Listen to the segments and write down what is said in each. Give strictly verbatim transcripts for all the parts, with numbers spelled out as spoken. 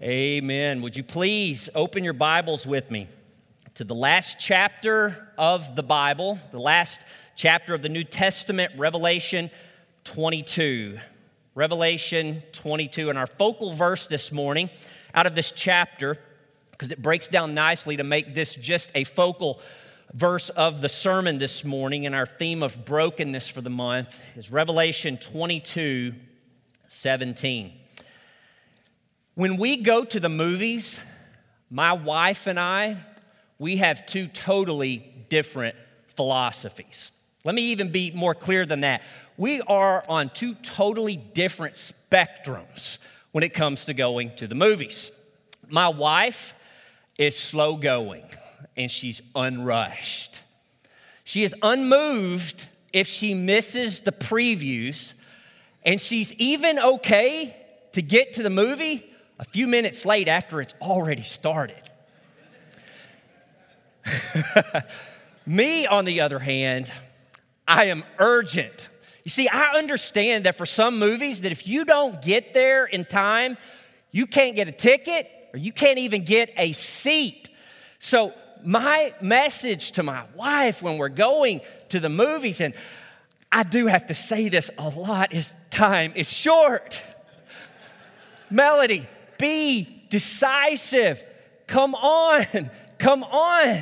Amen. Would you please open your Bibles with me to the last chapter of the Bible, the last chapter of the New Testament, Revelation twenty-two. Revelation twenty-two, and our focal verse this morning out of this chapter, because it breaks down nicely to make this just a focal verse of the sermon this morning, and our theme of brokenness for the month is Revelation twenty-two, seventeen. When we go to the movies, my wife and I, we have two totally different philosophies. Let me even be more clear than that. We are on two totally different spectrums when it comes to going to the movies. My wife is slow going, and she's unrushed. She is unmoved if she misses the previews, and she's even okay to get to the movie a few minutes late after it's already started. Me, on the other hand, I am urgent. You see, I understand that for some movies that if you don't get there in time, you can't get a ticket or you can't even get a seat. So my message to my wife when we're going to the movies, and I do have to say this a lot, is time is short. Melody, be decisive. Come on, come on.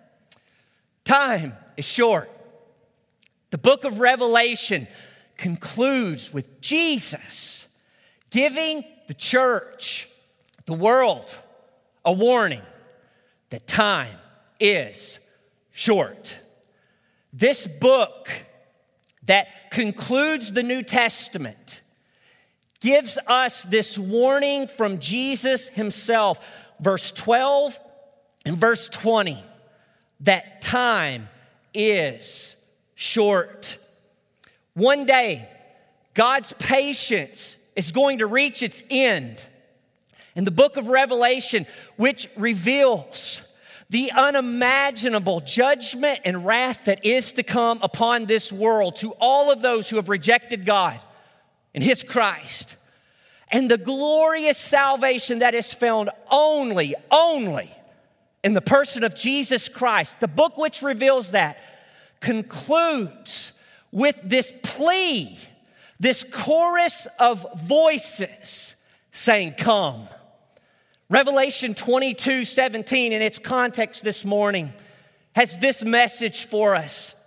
Time is short. The book of Revelation concludes with Jesus giving the church, the world, a warning that time is short. This book that concludes the New Testament gives us this warning from Jesus himself, verse twelve and verse twenty, that time is short. One day, God's patience is going to reach its end. And the book of Revelation, which reveals the unimaginable judgment and wrath that is to come upon this world to all of those who have rejected God and His Christ, and the glorious salvation that is found only, only in the person of Jesus Christ. The book which reveals that concludes with this plea, this chorus of voices saying, "Come." Revelation twenty-two, seventeen, in its context this morning, has this message for us.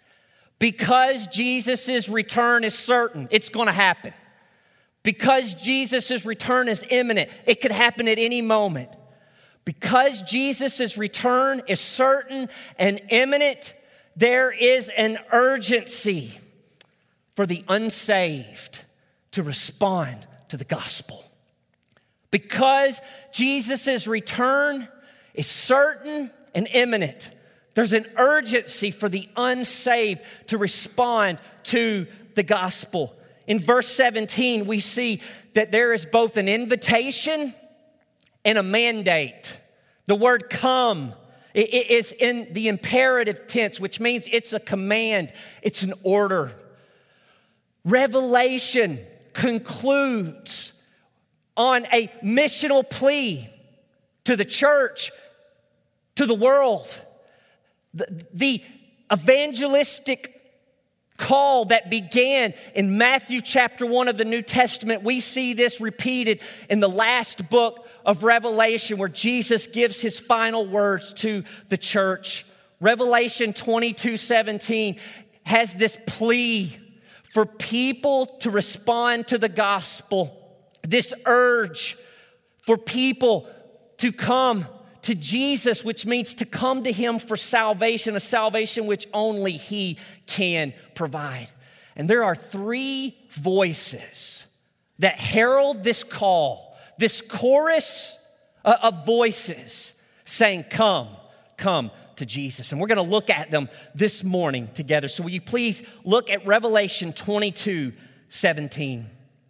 Because Jesus' return is certain, it's going to happen. Because Jesus' return is imminent, it could happen at any moment. Because Jesus' return is certain and imminent, there is an urgency for the unsaved to respond to the gospel. Because Jesus' return is certain and imminent, there's an urgency for the unsaved to respond to the gospel. In verse seventeen, we see that there is both an invitation and a mandate. The word come is in the imperative tense, which means it's a command, it's an order. Revelation concludes on a missional plea to the church, to the world. The, the evangelistic call that began in Matthew chapter one of the New Testament, we see this repeated in the last book of Revelation where Jesus gives his final words to the church. Revelation twenty-two, seventeen has this plea for people to respond to the gospel, this urge for people to come to Jesus, which means to come to Him for salvation, a salvation which only He can provide. And there are three voices that herald this call, this chorus of voices saying, "Come, come to Jesus." And we're going to look at them this morning together. So will you please look at Revelation twenty-two, seventeen.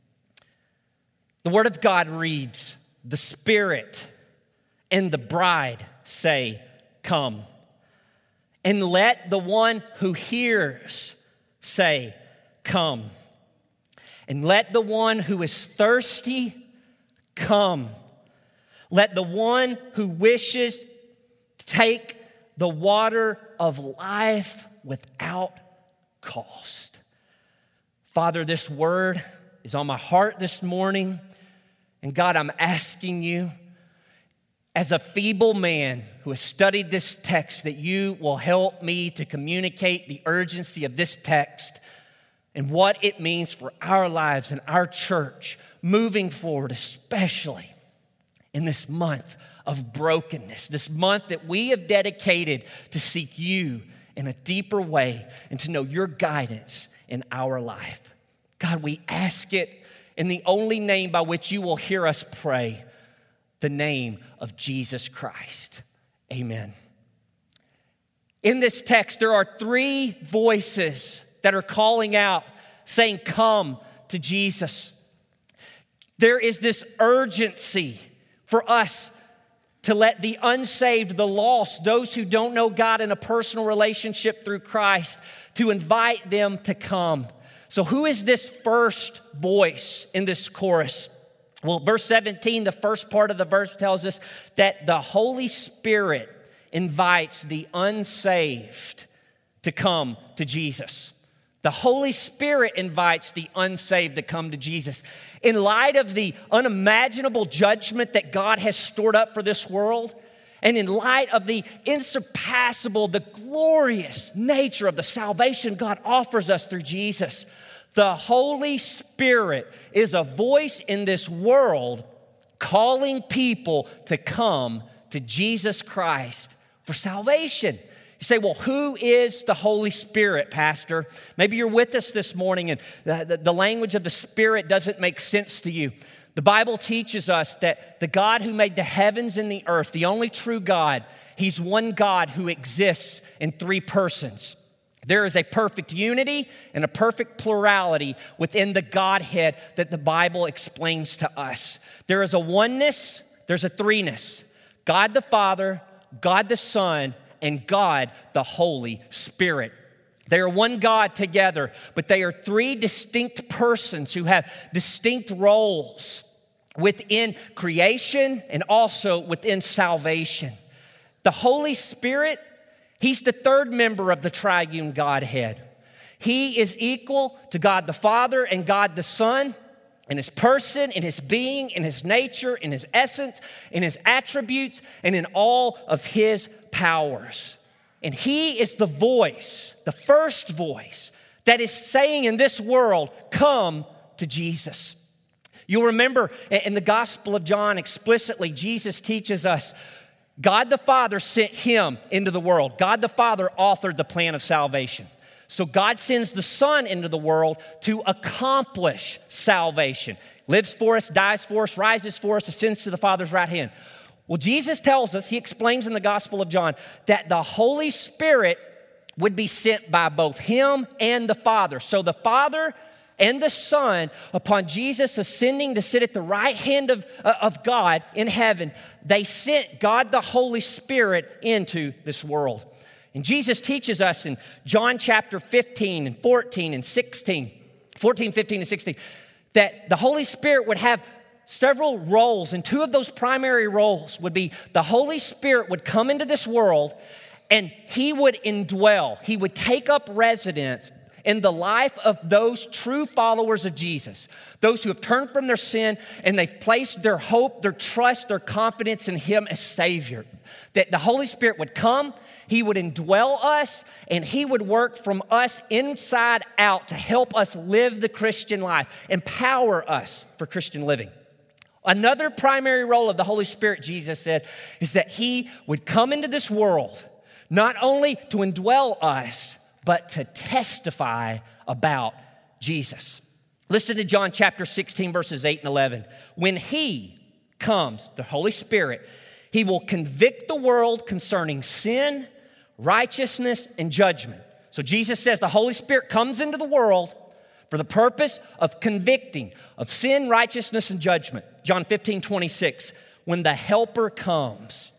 The Word of God reads, "The Spirit and the bride say, 'Come.' And let the one who hears say, 'Come.' And let the one who is thirsty come. Let the one who wishes take the water of life without cost. Father, this word is on my heart this morning. And God, I'm asking you, as a feeble man who has studied this text, that you will help me to communicate the urgency of this text and what it means for our lives and our church moving forward, especially in this month of brokenness, this month that we have dedicated to seek you in a deeper way and to know your guidance in our life. God, we ask it in the only name by which you will hear us pray, the name of Jesus Christ. Amen. In this text, there are three voices that are calling out, saying, come to Jesus. There is this urgency for us to let the unsaved, the lost, those who don't know God in a personal relationship through Christ, to invite them to come. So who is this first voice in this chorus? Well, verse seventeen, the first part of the verse tells us that the Holy Spirit invites the unsaved to come to Jesus. The Holy Spirit invites the unsaved to come to Jesus. In light of the unimaginable judgment that God has stored up for this world, and in light of the insurpassable, the glorious nature of the salvation God offers us through Jesus, the Holy Spirit is a voice in this world calling people to come to Jesus Christ for salvation. You say, well, who is the Holy Spirit, Pastor? Maybe you're with us this morning and the, the, the language of the Spirit doesn't make sense to you. The Bible teaches us that the God who made the heavens and the earth, the only true God, he's one God who exists in three persons. There is a perfect unity and a perfect plurality within the Godhead that the Bible explains to us. There is a oneness, there's a threeness. God the Father, God the Son, and God the Holy Spirit. They are one God together, but they are three distinct persons who have distinct roles within creation and also within salvation. The Holy Spirit, he's the third member of the triune Godhead. He is equal to God the Father and God the Son in his person, in his being, in his nature, in his essence, in his attributes, and in all of his powers. And he is the voice, the first voice that is saying in this world, come to Jesus. You'll remember in the Gospel of John explicitly, Jesus teaches us God the Father sent him into the world. God the Father authored the plan of salvation. So God sends the Son into the world to accomplish salvation. Lives for us, dies for us, rises for us, ascends to the Father's right hand. Well, Jesus tells us, he explains in the Gospel of John, that the Holy Spirit would be sent by both him and the Father. So the Father and the Son, upon Jesus ascending to sit at the right hand of, uh, of God in heaven, they sent God the Holy Spirit into this world. And Jesus teaches us in John chapter fifteen and fourteen and sixteen, fourteen, fifteen, and sixteen, that the Holy Spirit would have several roles, and two of those primary roles would be the Holy Spirit would come into this world and he would indwell, he would take up residence in the life of those true followers of Jesus, those who have turned from their sin and they've placed their hope, their trust, their confidence in him as Savior. That the Holy Spirit would come, he would indwell us, and he would work from us inside out to help us live the Christian life, empower us for Christian living. Another primary role of the Holy Spirit, Jesus said, is that he would come into this world not only to indwell us, but to testify about Jesus. Listen to John chapter sixteen, verses eight and eleven. When he comes, the Holy Spirit, he will convict the world concerning sin, righteousness, and judgment. So Jesus says the Holy Spirit comes into the world for the purpose of convicting of sin, righteousness, and judgment. John fifteen, twenty-six, when the Helper comes,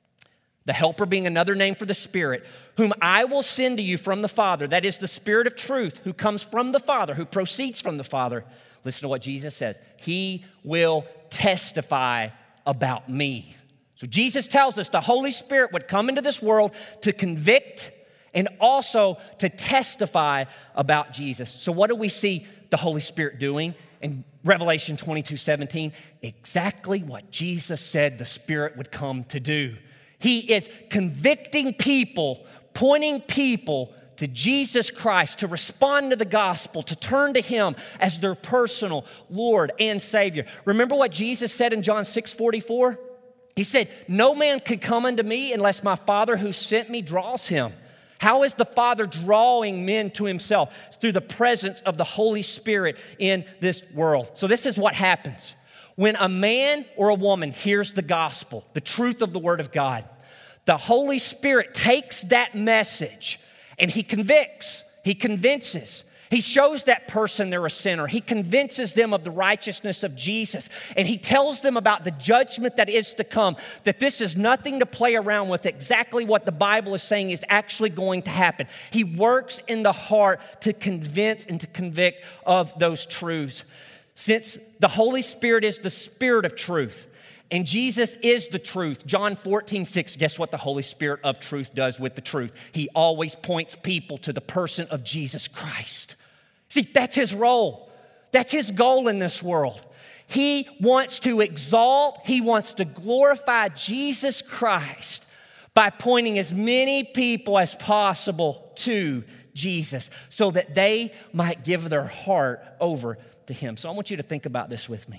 the Helper being another name for the Spirit, whom I will send to you from the Father, that is the Spirit of truth, who comes from the Father, who proceeds from the Father. Listen to what Jesus says. He will testify about me. So Jesus tells us the Holy Spirit would come into this world to convict and also to testify about Jesus. So what do we see the Holy Spirit doing in Revelation twenty-two seventeen? Exactly what Jesus said the Spirit would come to do. He is convicting people, pointing people to Jesus Christ, to respond to the gospel, to turn to Him as their personal Lord and Savior. Remember what Jesus said in John six forty-four? He said, "No man can come unto me unless my Father who sent me draws him." How is the Father drawing men to Himself? It's through the presence of the Holy Spirit in this world. So this is what happens. When a man or a woman hears the gospel, the truth of the Word of God, the Holy Spirit takes that message and He convicts, He convinces. He shows that person they're a sinner. He convinces them of the righteousness of Jesus. And He tells them about the judgment that is to come, that this is nothing to play around with. Exactly what the Bible is saying is actually going to happen. He works in the heart to convince and to convict of those truths. Since the Holy Spirit is the Spirit of truth, and Jesus is the truth. John fourteen six, guess what the Holy Spirit of truth does with the truth? He always points people to the person of Jesus Christ. See, that's His role. That's His goal in this world. He wants to exalt, He wants to glorify Jesus Christ by pointing as many people as possible to Jesus so that they might give their heart over to Him. So I want you to think about this with me.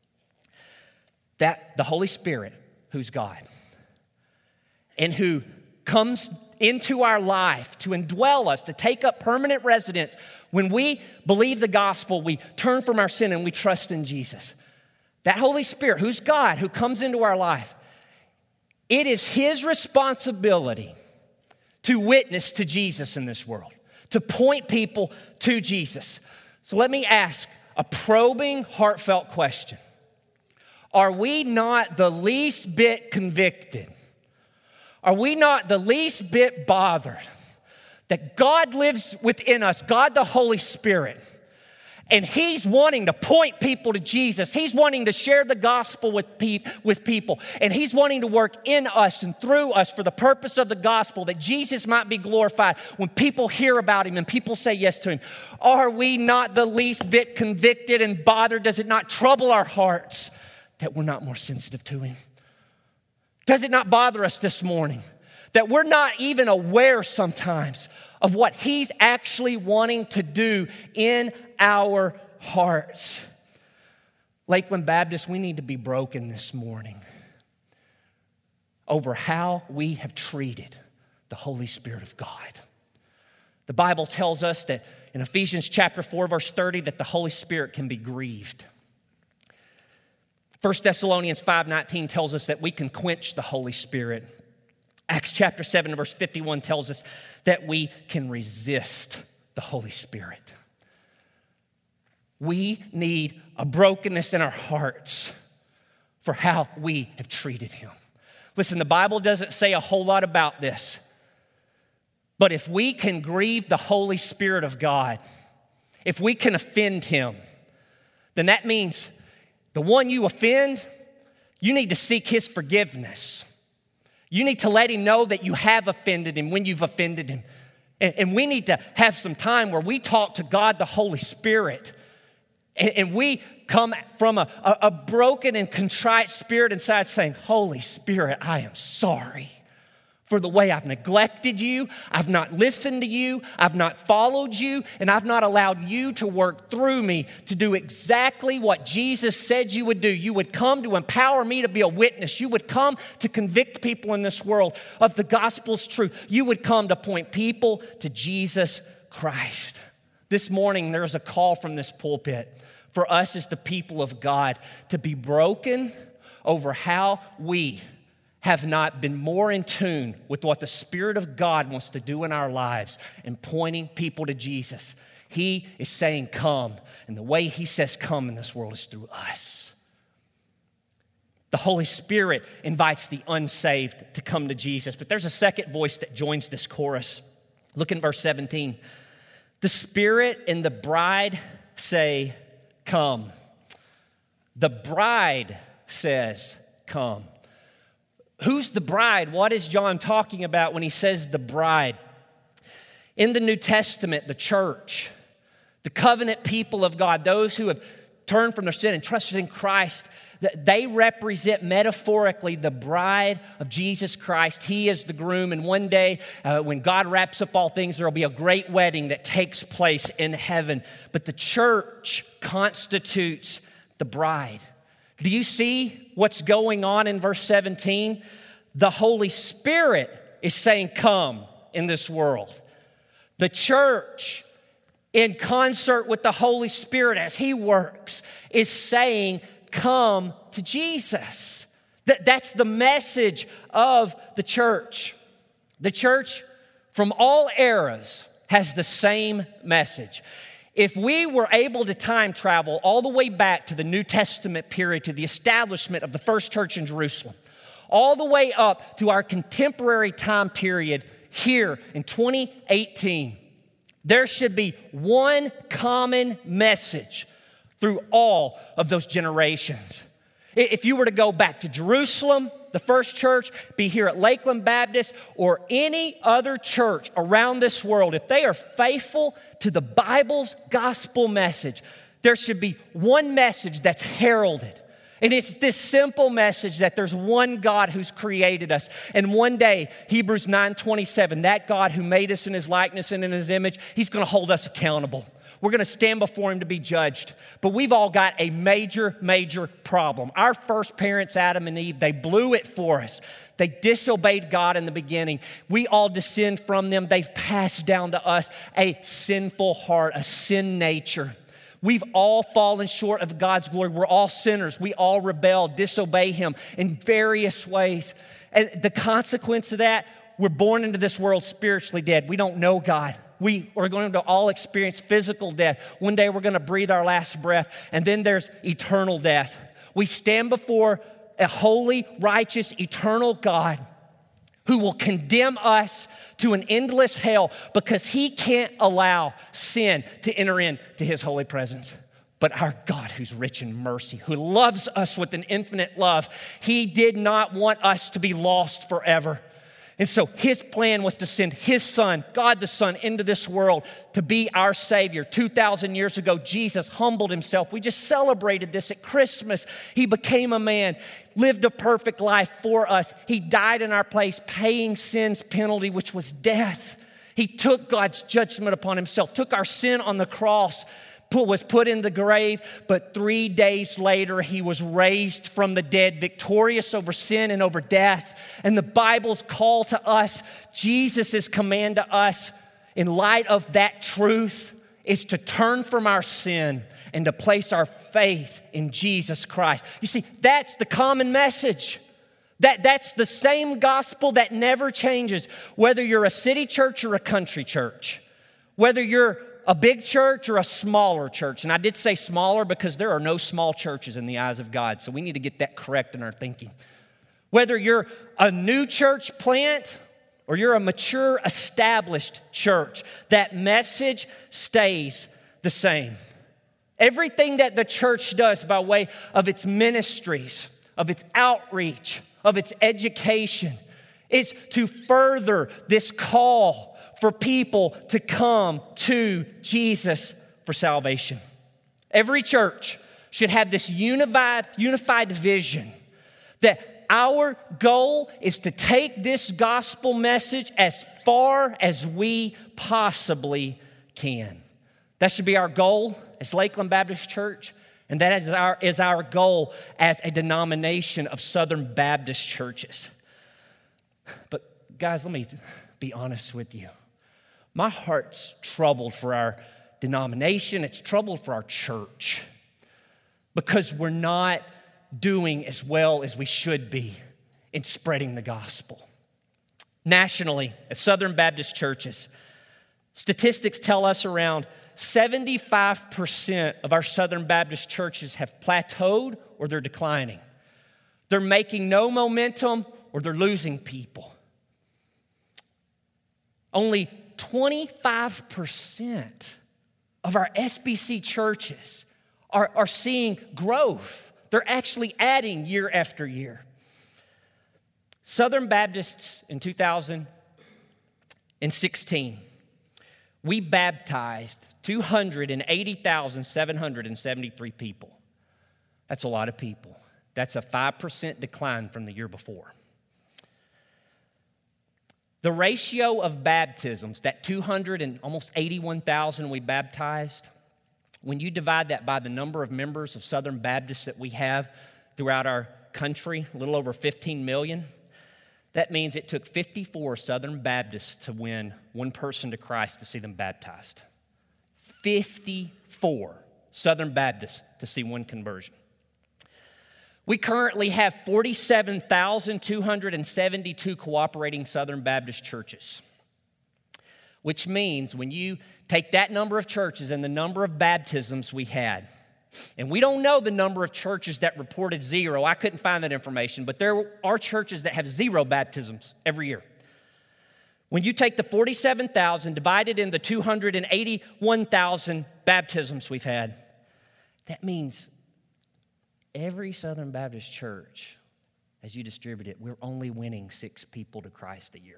That the Holy Spirit, who's God, and who comes into our life to indwell us, to take up permanent residence. When we believe the gospel, we turn from our sin and we trust in Jesus. That Holy Spirit, who's God, who comes into our life, it is His responsibility to witness to Jesus in this world, to point people to Jesus. So let me ask a probing, heartfelt question. Are we not the least bit convicted? Are we not the least bit bothered that God lives within us, God the Holy Spirit, and He's wanting to point people to Jesus. He's wanting to share the gospel with, pe- with people, and He's wanting to work in us and through us for the purpose of the gospel, that Jesus might be glorified when people hear about Him and people say yes to Him. Are we not the least bit convicted and bothered? Does it not trouble our hearts that we're not more sensitive to Him? Does it not bother us this morning that we're not even aware sometimes of what He's actually wanting to do in our hearts? Lakeland Baptist, we need to be broken this morning over how we have treated the Holy Spirit of God. The Bible tells us that in Ephesians chapter four, verse thirty, that the Holy Spirit can be grieved. First Thessalonians five nineteen tells us that we can quench the Holy Spirit. Acts chapter seven, verse fifty-one tells us that we can resist the Holy Spirit. We need a brokenness in our hearts for how we have treated Him. Listen, the Bible doesn't say a whole lot about this, but if we can grieve the Holy Spirit of God, if we can offend Him, then that means the one you offend, you need to seek His forgiveness. You need to let Him know that you have offended Him when you've offended Him. And, and we need to have some time where we talk to God, the Holy Spirit, and, and we come from a, a, a broken and contrite spirit inside saying, Holy Spirit, I am sorry for the way I've neglected you, I've not listened to you, I've not followed you, and I've not allowed you to work through me to do exactly what Jesus said you would do. You would come to empower me to be a witness. You would come to convict people in this world of the gospel's truth. You would come to point people to Jesus Christ. This morning, there's a call from this pulpit for us as the people of God to be broken over how we have not been more in tune with what the Spirit of God wants to do in our lives and pointing people to Jesus. He is saying come, and the way He says come in this world is through us. The Holy Spirit invites the unsaved to come to Jesus, but there's a second voice that joins this chorus. Look in verse seventeen. The Spirit and the bride say, come. The bride says, come. Who's the bride? What is John talking about when he says the bride? In the New Testament, the church, the covenant people of God, those who have turned from their sin and trusted in Christ, they represent metaphorically the bride of Jesus Christ. He is the groom, and one day uh, when God wraps up all things, there will be a great wedding that takes place in heaven. But the church constitutes the bride. Do you see what's going on in verse seventeen? The Holy Spirit is saying, come in this world. The church, in concert with the Holy Spirit as He works, is saying, come to Jesus. That, that's the message of the church. The church from all eras has the same message. If we were able to time travel all the way back to the New Testament period, to the establishment of the first church in Jerusalem, all the way up to our contemporary time period here in twenty eighteen, there should be one common message through all of those generations. If you were to go back to Jerusalem, the first church, be here at Lakeland Baptist, or any other church around this world, if they are faithful to the Bible's gospel message, there should be one message that's heralded. And it's this simple message that there's one God who's created us. And one day, Hebrews nine twenty-seven, that God who made us in His likeness and in His image, He's going to hold us accountable. We're going to stand before Him to be judged. But we've all got a major, major problem. Our first parents, Adam and Eve, they blew it for us. They disobeyed God in the beginning. We all descend from them. They've passed down to us a sinful heart, a sin nature. We've all fallen short of God's glory. We're all sinners. We all rebel, disobey Him in various ways. And the consequence of that, we're born into this world spiritually dead. We don't know God. We are going to all experience physical death. One day we're going to breathe our last breath, and then there's eternal death. We stand before a holy, righteous, eternal God who will condemn us to an endless hell because He can't allow sin to enter into His holy presence. But our God, who's rich in mercy, who loves us with an infinite love, He did not want us to be lost forever. And so His plan was to send His Son, God the Son, into this world to be our Savior. two thousand years ago, Jesus humbled Himself. We just celebrated this at Christmas. He became a man, lived a perfect life for us. He died in our place, paying sin's penalty, which was death. He took God's judgment upon Himself, took our sin on the cross, Put, was put in the grave, but three days later, He was raised from the dead, victorious over sin and over death. And the Bible's call to us, Jesus' command to us, in light of that truth, is to turn from our sin and to place our faith in Jesus Christ. You see, that's the common message. That, that's the same gospel that never changes, whether you're a city church or a country church, whether you're a big church or a smaller church. And I did say smaller because there are no small churches in the eyes of God. So we need to get that correct in our thinking. Whether you're a new church plant or you're a mature, established church, that message stays the same. Everything that the church does by way of its ministries, of its outreach, of its education, is to further this call for people to come to Jesus for salvation. Every church should have this unified, unified vision that our goal is to take this gospel message as far as we possibly can. That should be our goal as Lakeland Baptist Church, and that is our, is our goal as a denomination of Southern Baptist churches. But guys, let me be honest with you. My heart's troubled for our denomination. It's troubled for our church because we're not doing as well as we should be in spreading the gospel. Nationally, at Southern Baptist churches, statistics tell us around seventy-five percent of our Southern Baptist churches have plateaued or they're declining. They're making no momentum or they're losing people. Only twenty-five percent of our S B C churches are, are seeing growth. They're actually adding year after year. Southern Baptists in two thousand sixteen, we baptized two hundred eighty thousand seven hundred seventy-three people. That's a lot of people. That's a five percent decline from the year before. The ratio of baptisms, that two hundred and almost eighty-one thousand we baptized, when you divide that by the number of members of Southern Baptists that we have throughout our country, a little over fifteen million, that means it took fifty-four Southern Baptists to win one person to Christ to see them baptized. fifty-four Southern Baptists to see one conversion. We currently have forty-seven thousand two hundred seventy-two cooperating Southern Baptist churches, which means when you take that number of churches and the number of baptisms we had, and we don't know the number of churches that reported zero. I couldn't find that information, but there are churches that have zero baptisms every year. When you take the forty-seven thousand divided in the two hundred eighty-one thousand baptisms we've had, that means every Southern Baptist church, as you distribute it, we're only winning six people to Christ a year.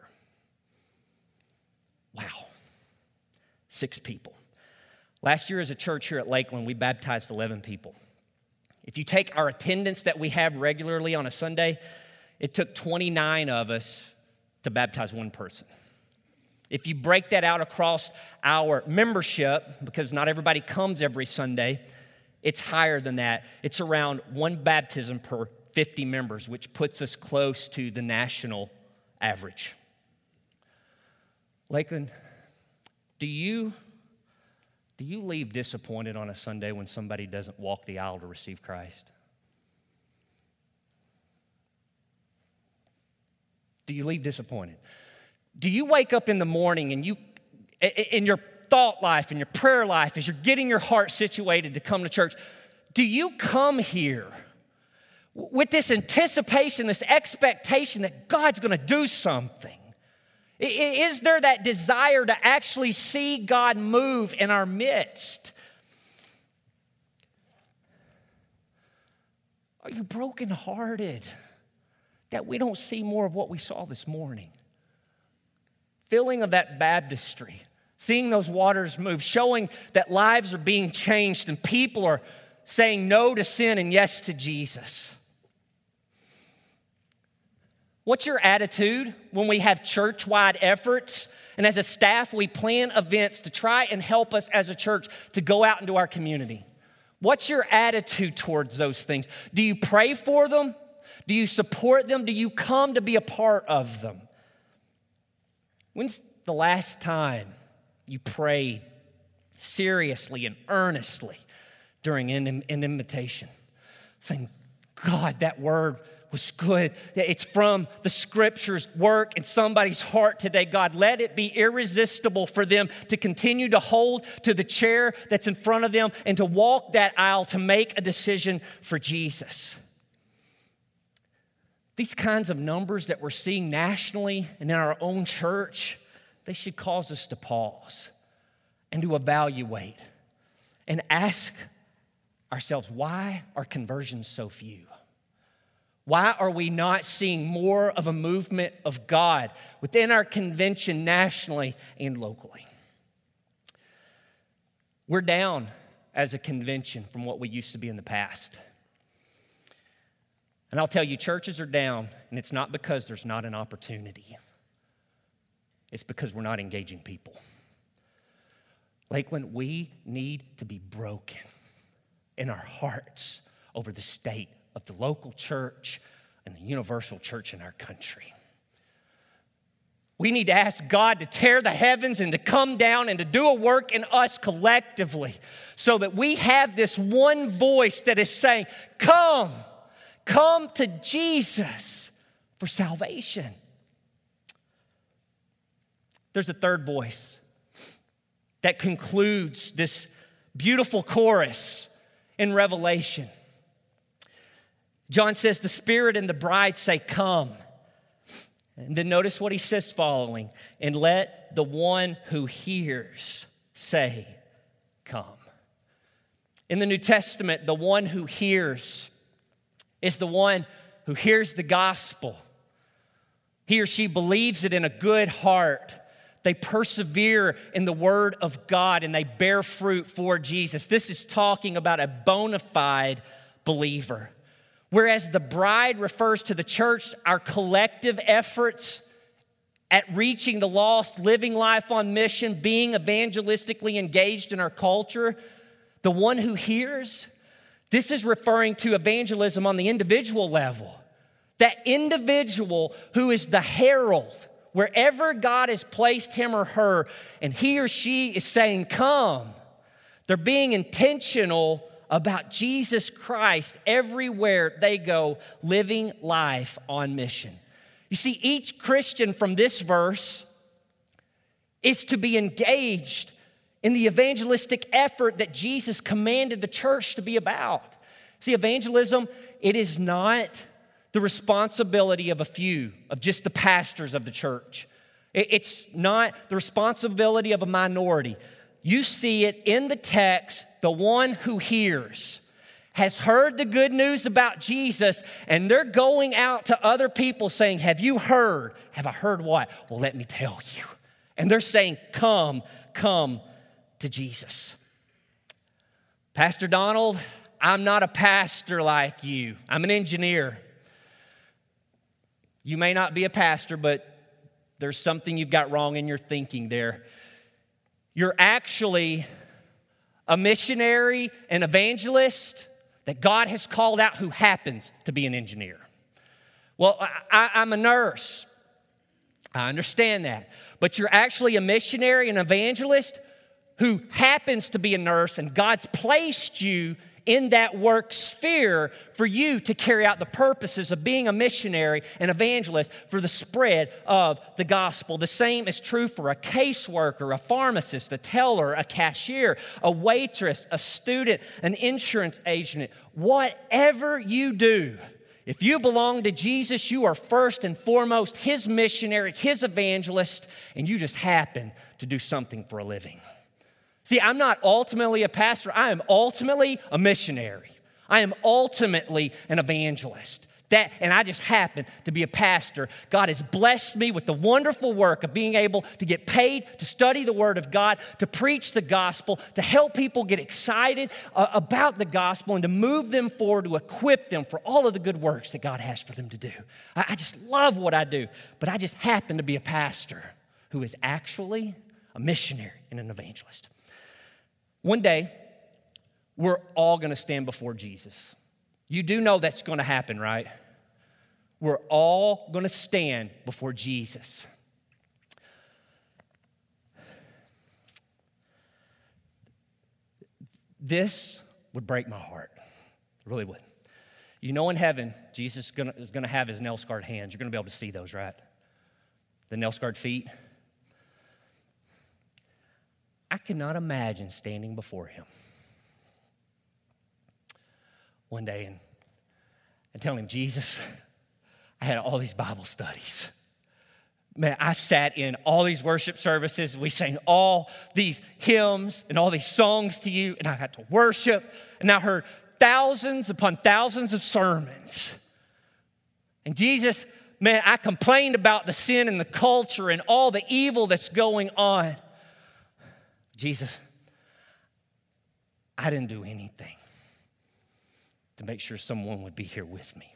Wow. Six people. Last year as a church here at Lakeland, we baptized eleven people. If you take our attendance that we have regularly on a Sunday, it took twenty-nine of us to baptize one person. If you break that out across our membership, because not everybody comes every Sunday, it's higher than that. It's around one baptism per fifty members, which puts us close to the national average. Lakeland, do you, do you leave disappointed on a Sunday when somebody doesn't walk the aisle to receive Christ? Do you leave disappointed? Do you wake up in the morning and you, in your thought life and your prayer life, as you're getting your heart situated to come to church, do you come here with this anticipation, this expectation that God's going to do something? Is there that desire to actually see God move in our midst? Are you brokenhearted that we don't see more of what we saw this morning? Feeling of that baptistry, seeing those waters move, showing that lives are being changed and people are saying no to sin and yes to Jesus. What's your attitude when we have church-wide efforts and as a staff we plan events to try and help us as a church to go out into our community? What's your attitude towards those things? Do you pray for them? Do you support them? Do you come to be a part of them? When's the last time you prayed seriously and earnestly during an, an invitation, saying, God, that word was good. It's from the scriptures, work in somebody's heart today. God, let it be irresistible for them to continue to hold to the chair that's in front of them and to walk that aisle to make a decision for Jesus. These kinds of numbers that we're seeing nationally and in our own church, they should cause us to pause and to evaluate and ask ourselves, why are conversions so few? Why are we not seeing more of a movement of God within our convention nationally and locally? We're down as a convention from what we used to be in the past. And I'll tell you, churches are down, and it's not because there's not an opportunity. It's because we're not engaging people. Lakeland, we need to be broken in our hearts over the state of the local church and the universal church in our country. We need to ask God to tear the heavens and to come down and to do a work in us collectively so that we have this one voice that is saying, come, come to Jesus for salvation. There's a third voice that concludes this beautiful chorus in Revelation. John says, the Spirit and the bride say, come. And then notice what he says following. And let the one who hears say, come. In the New Testament, the one who hears is the one who hears the gospel, He or she believes it in a good heart. They persevere in the word of God and they bear fruit for Jesus. This is talking about a bona fide believer. Whereas the bride refers to the church, our collective efforts at reaching the lost, living life on mission, being evangelistically engaged in our culture, the one who hears, this is referring to evangelism on the individual level. That individual who is the herald, wherever God has placed him or her, and he or she is saying, come. They're being intentional about Jesus Christ everywhere they go, living life on mission. You see, each Christian from this verse is to be engaged in the evangelistic effort that Jesus commanded the church to be about. See, evangelism, it is not the responsibility of a few, of just the pastors of the church. It's not the responsibility of a minority. You see it in the text, the one who hears has heard the good news about Jesus, and they're going out to other people saying, have you heard? Have I heard what? Well, let me tell you. And they're saying, come, come to Jesus. Pastor Donald, I'm not a pastor like you. I'm an engineer. You may not be a pastor, but there's something you've got wrong in your thinking there. You're actually a missionary, an evangelist that God has called out who happens to be an engineer. Well, I, I'm a nurse. I understand that. But you're actually a missionary, an evangelist who happens to be a nurse, and God's placed you in that work sphere for you to carry out the purposes of being a missionary and evangelist for the spread of the gospel. The same is true for a caseworker, a pharmacist, a teller, a cashier, a waitress, a student, an insurance agent. Whatever you do, if you belong to Jesus, you are first and foremost His missionary, His evangelist, and you just happen to do something for a living. See, I'm not ultimately a pastor. I am ultimately a missionary. I am ultimately an evangelist. That, and I just happen to be a pastor. God has blessed me with the wonderful work of being able to get paid to study the Word of God, to preach the gospel, to help people get excited uh, about the gospel, and to move them forward, to equip them for all of the good works that God has for them to do. I, I just love what I do, but I just happen to be a pastor who is actually a missionary and an evangelist. One day, we're all going to stand before Jesus. You do know that's going to happen, right? We're all going to stand before Jesus. This would break my heart. It really would. You know, in heaven, Jesus is going to, is going to have his nail-scarred hands. You're going to be able to see those, right? The nail-scarred feet. I cannot imagine standing before him one day and, and telling him, Jesus, I had all these Bible studies. Man, I sat in all these worship services. We sang all these hymns and all these songs to you, and I got to worship, and I heard thousands upon thousands of sermons. And Jesus, man, I complained about the sin and the culture and all the evil that's going on. Jesus, I didn't do anything to make sure someone would be here with me.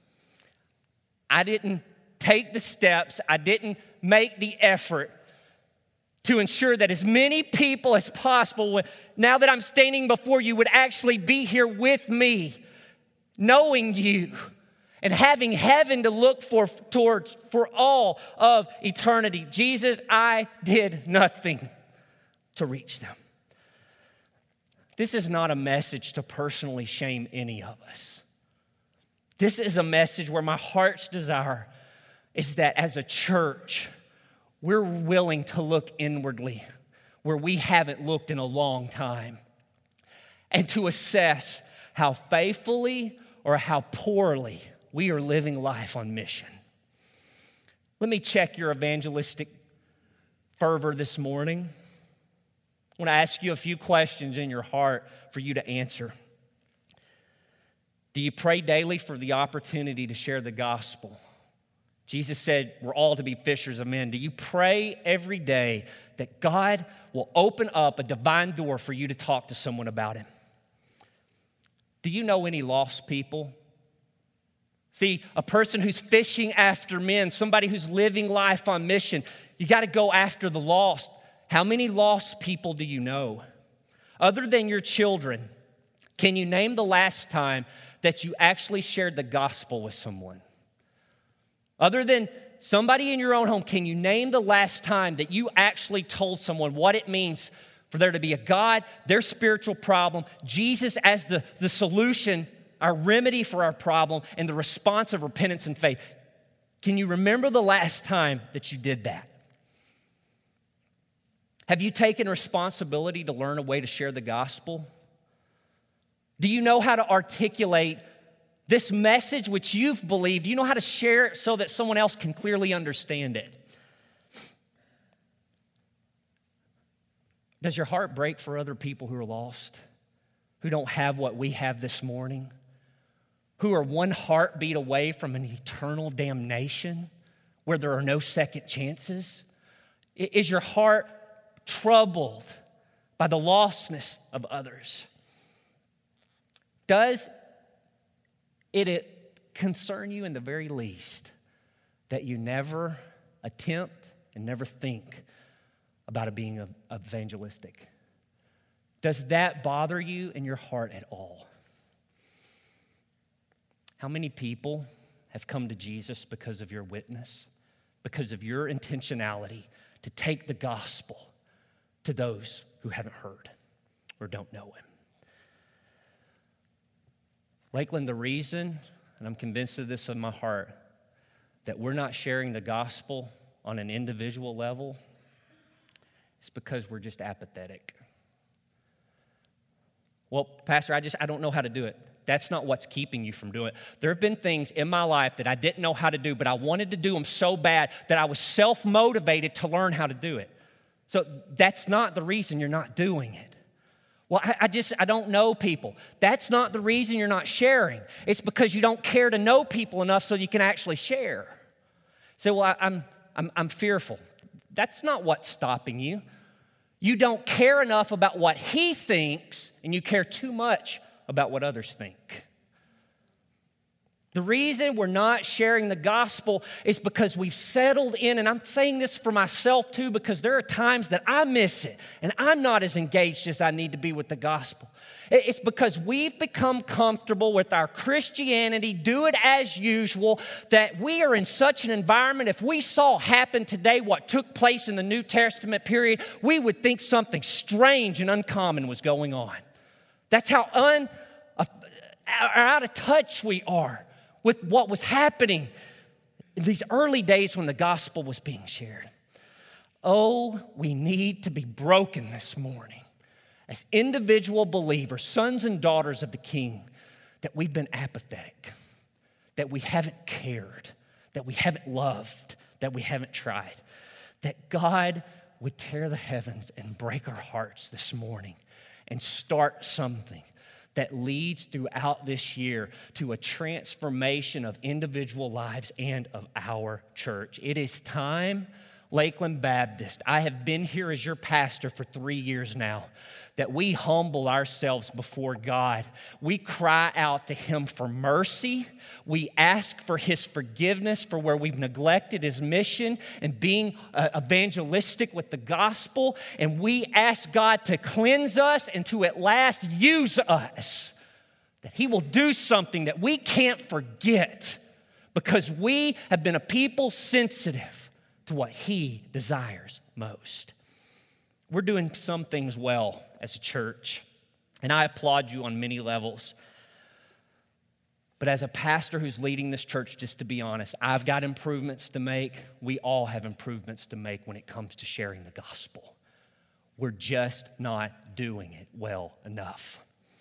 I didn't take the steps, I didn't make the effort to ensure that as many people as possible, would, now that I'm standing before you, would actually be here with me, knowing you and having heaven to look for towards for all of eternity. Jesus, I did nothing to reach them. This is not a message to personally shame any of us. This is a message where my heart's desire is that as a church, we're willing to look inwardly where we haven't looked in a long time and to assess how faithfully or how poorly we are living life on mission. Let me check your evangelistic fervor this morning. I want to ask you a few questions in your heart for you to answer. Do you pray daily for the opportunity to share the gospel? Jesus said we're all to be fishers of men. Do you pray every day that God will open up a divine door for you to talk to someone about him? Do you know any lost people? See, a person who's fishing after men, somebody who's living life on mission, you got to go after the lost. How many lost people do you know? Other than your children, can you name the last time that you actually shared the gospel with someone? Other than somebody in your own home, can you name the last time that you actually told someone what it means for there to be a God, their spiritual problem, Jesus as the, the solution, our remedy for our problem, and the response of repentance and faith? Can you remember the last time that you did that? Have you taken responsibility to learn a way to share the gospel? Do you know how to articulate this message which you've believed? Do you know how to share it so that someone else can clearly understand it? Does your heart break for other people who are lost, who don't have what we have this morning, who are one heartbeat away from an eternal damnation where there are no second chances? Is your heart troubled by the lostness of others? Does it concern you in the very least that you never attempt and never think about it being evangelistic? Does that bother you in your heart at all? How many people have come to Jesus because of your witness, because of your intentionality to take the gospel to those who haven't heard or don't know him? Lakeland, the reason, and I'm convinced of this in my heart, that we're not sharing the gospel on an individual level is because we're just apathetic. Well, Pastor, I just, I don't know how to do it. That's not what's keeping you from doing it. There have been things in my life that I didn't know how to do, but I wanted to do them so bad that I was self-motivated to learn how to do it. So that's not the reason you're not doing it. Well, I, I just, I don't know people. That's not the reason you're not sharing. It's because you don't care to know people enough so you can actually share. So, well, I, I'm, I'm, I'm fearful. That's not what's stopping you. You don't care enough about what he thinks, and you care too much about what others think. The reason we're not sharing the gospel is because we've settled in, and I'm saying this for myself too, because there are times that I miss it, and I'm not as engaged as I need to be with the gospel. It's because we've become comfortable with our Christianity, do it as usual, that we are in such an environment, if we saw happen today what took place in the New Testament period, we would think something strange and uncommon was going on. That's how un, uh, out of touch we are with what was happening in these early days when the gospel was being shared. Oh, we need to be broken this morning as individual believers, sons and daughters of the King, that we've been apathetic, that we haven't cared, that we haven't loved, that we haven't tried, that God would tear the heavens and break our hearts this morning and start something that leads throughout this year to a transformation of individual lives and of our church. It is time, Lakeland Baptist, I have been here as your pastor for three years now, that we humble ourselves before God. We cry out to him for mercy. We ask for his forgiveness for where we've neglected his mission and being uh, evangelistic with the gospel. And we ask God to cleanse us and to at last use us, that he will do something that we can't forget because we have been a people sensitive to what he desires most. We're doing some things well as a church, and I applaud you on many levels. But as a pastor who's leading this church, just to be honest, I've got improvements to make. We all have improvements to make when it comes to sharing the gospel. We're just not doing it well enough.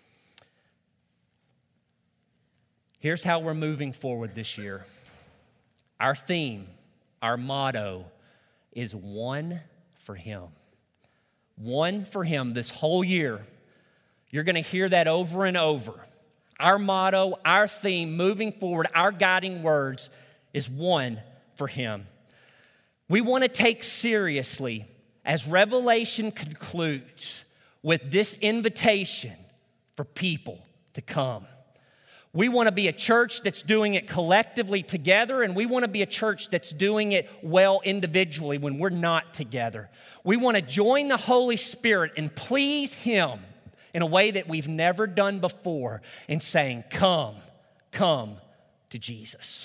Here's how we're moving forward this year. Our theme, our motto is one for him. One for him this whole year. You're going to hear that over and over. Our motto, our theme moving forward, our guiding words is one for him. We want to take seriously, as Revelation concludes, with this invitation for people to come. We want to be a church that's doing it collectively together, and we want to be a church that's doing it well individually when we're not together. We want to join the Holy Spirit and please him in a way that we've never done before in saying, come, come to Jesus.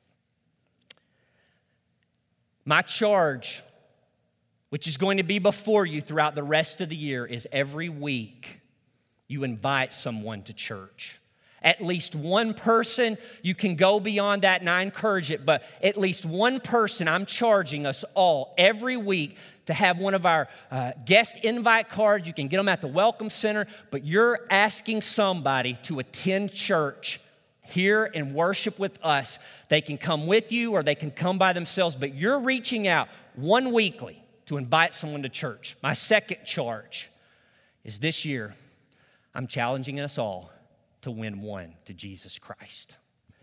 My charge, which is going to be before you throughout the rest of the year, is every week you invite someone to church. At least one person. You can go beyond that, and I encourage it, but at least one person, I'm charging us all every week to have one of our uh, guest invite cards. You can get them at the Welcome Center, but you're asking somebody to attend church here and worship with us. They can come with you or they can come by themselves, but you're reaching out one weekly to invite someone to church. My second charge is this year, I'm challenging us all to win one to Jesus Christ.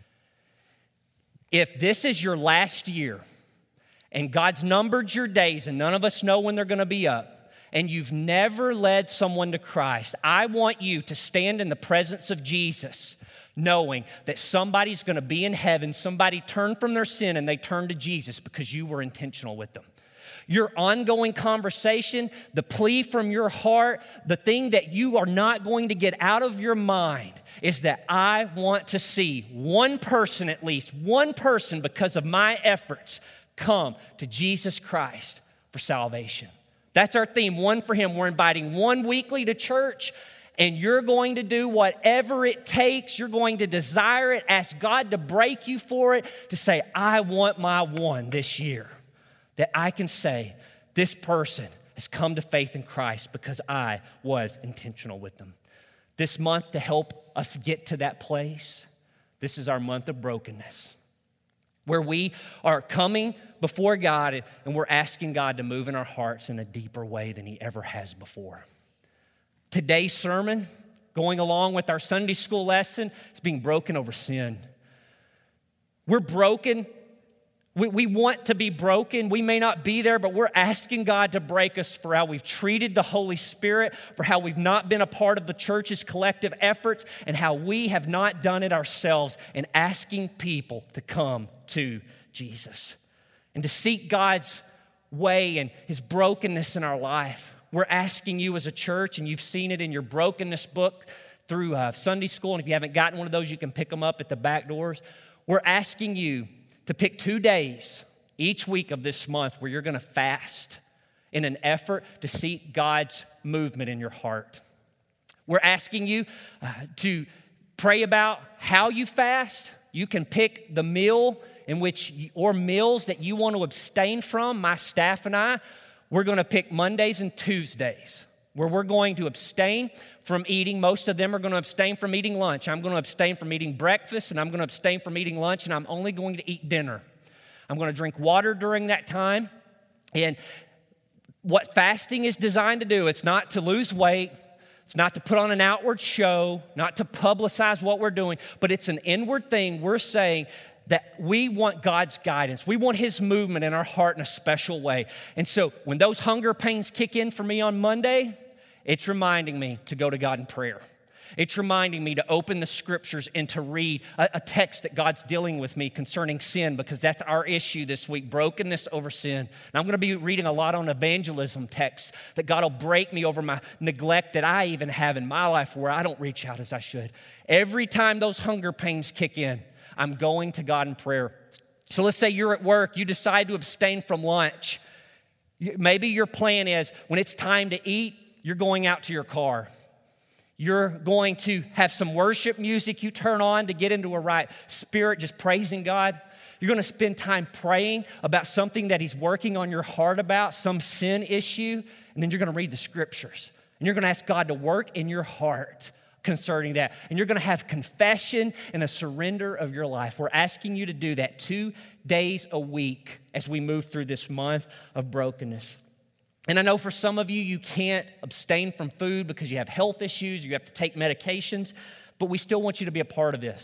If this is your last year and God's numbered your days and none of us know when they're going to be up, and you've never led someone to Christ, I want you to stand in the presence of Jesus knowing that somebody's going to be in heaven, somebody turned from their sin and they turned to Jesus because you were intentional with them. Your ongoing conversation, the plea from your heart, the thing that you are not going to get out of your mind is that I want to see one person, at least one person, because of my efforts, come to Jesus Christ for salvation. That's our theme, one for him. We're inviting one weekly to church, and you're going to do whatever it takes. You're going to desire it, ask God to break you for it, to say, I want my one this year. That I can say, this person has come to faith in Christ because I was intentional with them. This month, to help us get to that place, this is our month of brokenness, where we are coming before God and we're asking God to move in our hearts in a deeper way than he ever has before. Today's sermon, going along with our Sunday school lesson, is being broken over sin. We're broken. We, we want to be broken. We may not be there, but we're asking God to break us for how we've treated the Holy Spirit, for how we've not been a part of the church's collective efforts, and how we have not done it ourselves, and asking people to come to Jesus and to seek God's way and his brokenness in our life. We're asking you as a church, and you've seen it in your brokenness book through uh, Sunday school, and if you haven't gotten one of those, you can pick them up at the back doors. We're asking you to pick two days each week of this month where you're going to fast in an effort to seek God's movement in your heart. We're asking you uh, to pray about how you fast. You can pick the meal in which, you, or meals that you want to abstain from. My staff and I, we're going to pick Mondays and Tuesdays where we're going to abstain from eating. Most of them are going to abstain from eating lunch. I'm going to abstain from eating breakfast, and I'm going to abstain from eating lunch, and I'm only going to eat dinner. I'm going to drink water during that time. And what fasting is designed to do, it's not to lose weight, it's not to put on an outward show, not to publicize what we're doing, but it's an inward thing. We're saying that we want God's guidance. We want his movement in our heart in a special way. And so when those hunger pains kick in for me on Monday, it's reminding me to go to God in prayer. It's reminding me to open the scriptures and to read a, a text that God's dealing with me concerning sin, because that's our issue this week, brokenness over sin. And I'm going to be reading a lot on evangelism texts, that God will break me over my neglect that I even have in my life where I don't reach out as I should. Every time those hunger pains kick in, I'm going to God in prayer. So let's say you're at work, you decide to abstain from lunch. Maybe your plan is when it's time to eat, you're going out to your car. You're going to have some worship music you turn on to get into a right spirit, just praising God. You're going to spend time praying about something that he's working on your heart about, some sin issue, and then you're going to read the scriptures. And you're going to ask God to work in your heart concerning that. And you're going to have confession and a surrender of your life. We're asking you to do that two days a week as we move through this month of brokenness. And I know for some of you, you can't abstain from food because you have health issues, you have to take medications, but we still want you to be a part of this.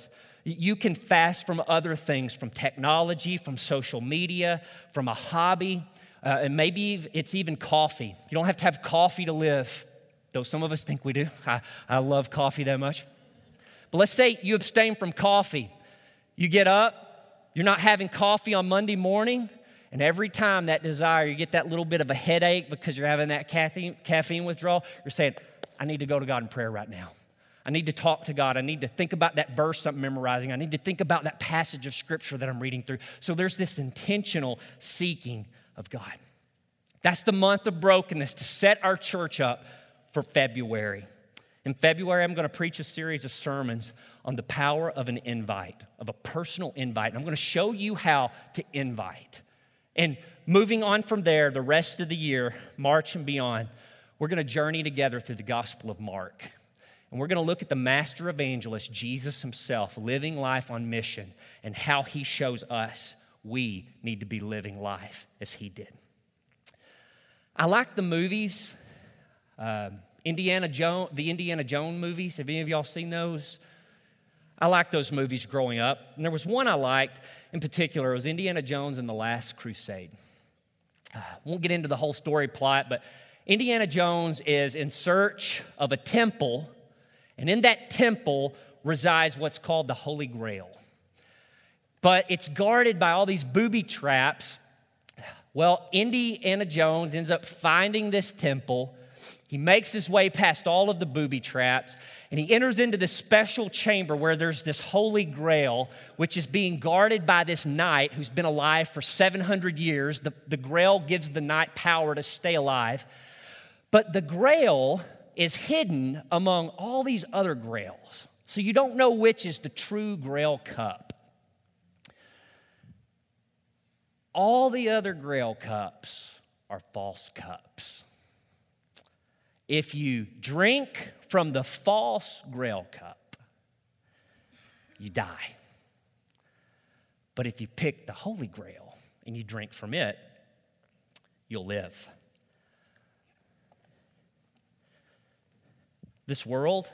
You can fast from other things, from technology, from social media, from a hobby, uh, and maybe it's even coffee. You don't have to have coffee to live, though some of us think we do. I, I love coffee that much. But let's say you abstain from coffee. You get up, you're not having coffee on Monday morning, and every time that desire, you get that little bit of a headache because you're having that caffeine, caffeine withdrawal, you're saying, I need to go to God in prayer right now. I need to talk to God. I need to think about that verse I'm memorizing. I need to think about that passage of Scripture that I'm reading through. So there's this intentional seeking of God. That's the month of brokenness to set our church up for February. In February, I'm going to preach a series of sermons on the power of an invite, of a personal invite. And I'm going to show you how to invite. And moving on from there, the rest of the year, March and beyond, we're going to journey together through the Gospel of Mark. And we're going to look at the master evangelist, Jesus himself, living life on mission and how he shows us we need to be living life as he did. I like the movies, uh, Indiana Jones, the Indiana Jones movies. Have any of y'all seen those? I liked those movies growing up. And there was one I liked in particular. It was Indiana Jones and the Last Crusade. I won't get into the whole story plot, but Indiana Jones is in search of a temple, and in that temple resides what's called the Holy Grail. But it's guarded by all these booby traps. Well, Indiana Jones ends up finding this temple. He makes his way past all of the booby traps, and he enters into this special chamber where there's this Holy Grail, which is being guarded by this knight who's been alive for seven hundred years. The, the Grail gives the knight power to stay alive. But the Grail is hidden among all these other Grails. So you don't know which is the true Grail cup. All the other Grail cups are false cups. If you drink from the false Grail cup, you die. But if you pick the Holy Grail and you drink from it, you'll live. This world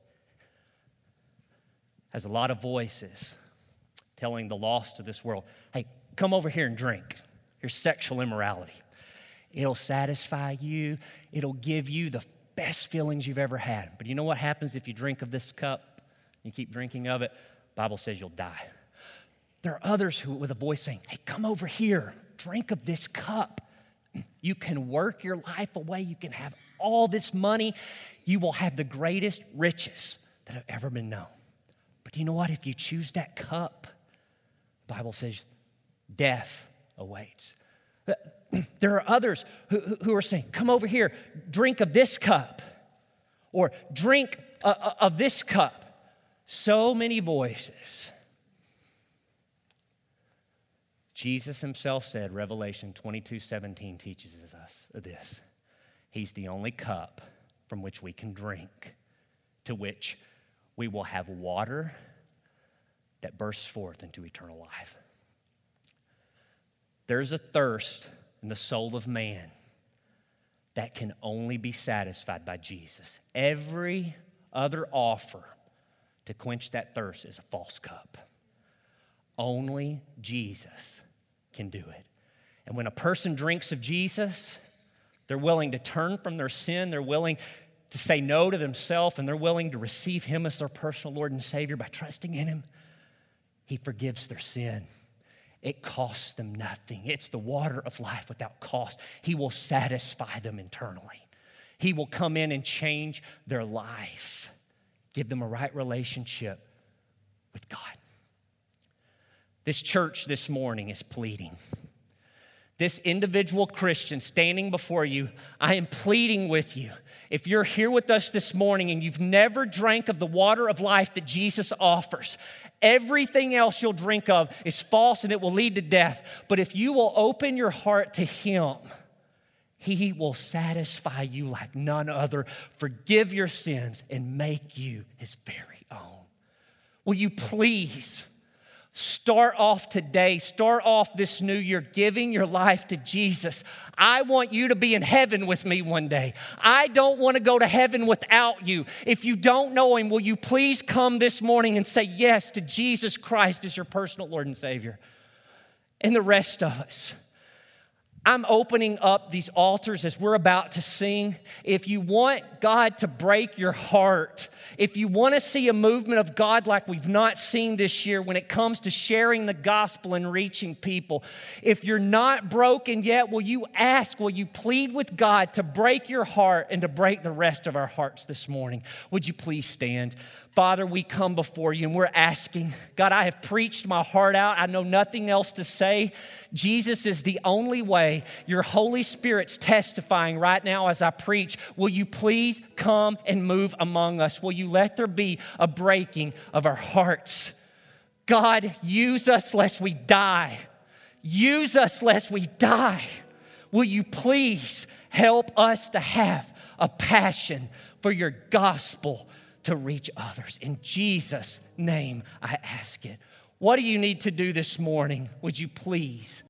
has a lot of voices telling the lost of this world, hey, come over here and drink. Here's sexual immorality. It'll satisfy you. It'll give you the best feelings you've ever had. But you know what happens if you drink of this cup? You keep drinking of it, the Bible says you'll die. There are others who, with a voice saying, hey, come over here, drink of this cup. You can work your life away. You can have all this money. You will have the greatest riches that have ever been known. But you know what? If you choose that cup, the Bible says death awaits. There are others who, who are saying, come over here, drink of this cup, or drink uh, of this cup. So many voices. Jesus himself said, Revelation twenty-two seventeen teaches us this. He's the only cup from which we can drink, to which we will have water that bursts forth into eternal life. There's a thirst in the soul of man that can only be satisfied by Jesus. Every other offer to quench that thirst is a false cup. Only Jesus can do it. And when a person drinks of Jesus, they're willing to turn from their sin, they're willing to say no to themselves, and they're willing to receive him as their personal Lord and Savior by trusting in him. He forgives their sin. It costs them nothing. It's the water of life without cost. He will satisfy them internally. He will come in and change their life, give them a right relationship with God. This church this morning is pleading. This individual Christian standing before you, I am pleading with you. If you're here with us this morning and you've never drank of the water of life that Jesus offers, everything else you'll drink of is false and it will lead to death. But if you will open your heart to him, he will satisfy you like none other, forgive your sins, and make you his very own. Will you please Start off today, start off this new year giving your life to Jesus. I want you to be in heaven with me one day. I don't want to go to heaven without you. If you don't know him, will you please come this morning and say yes to Jesus Christ as your personal Lord and Savior? And the rest of us, I'm opening up these altars as we're about to sing. If you want God to break your heart, if you want to see a movement of God like we've not seen this year when it comes to sharing the gospel and reaching people, if you're not broken yet, will you ask, will you plead with God to break your heart and to break the rest of our hearts this morning? Would you please stand? Father, we come before you and we're asking, God, I have preached my heart out. I know nothing else to say. Jesus is the only way. Your Holy Spirit's testifying right now as I preach. Will you please come and move among us? Will you let there be a breaking of our hearts? God, use us lest we die. Use us lest we die. Will you please help us to have a passion for your gospel to reach others? In Jesus' name, I ask it. What do you need to do this morning? Would you please